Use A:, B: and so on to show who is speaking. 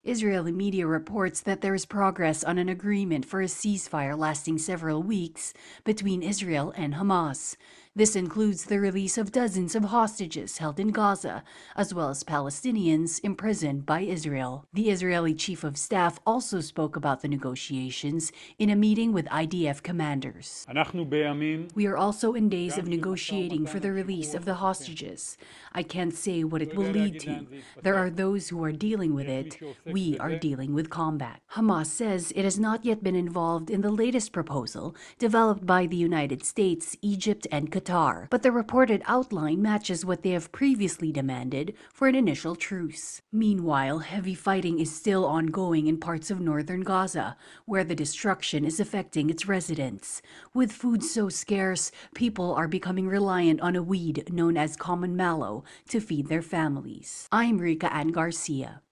A: Israeli media reports that there is progress on an agreement for a ceasefire lasting several weeks between Israel and Hamas. This includes the release of dozens of hostages held in Gaza, as well as Palestinians imprisoned by Israel. The Israeli chief of staff also spoke about the negotiations in a meeting with IDF commanders. We are also in days of negotiating for the release of the hostages. I can't say what it will lead to. There are those who are dealing with it. We are dealing with combat. Hamas says it has not yet been involved in the latest proposal developed by the United States, Egypt, and Qatar, but the reported outline matches what they have previously demanded for an initial truce. Meanwhile, heavy fighting is still ongoing in parts of northern Gaza, where the destruction is affecting its residents. With food so scarce, people are becoming reliant on a weed known as common mallow to feed their families. I'm Rika Ann Garcia.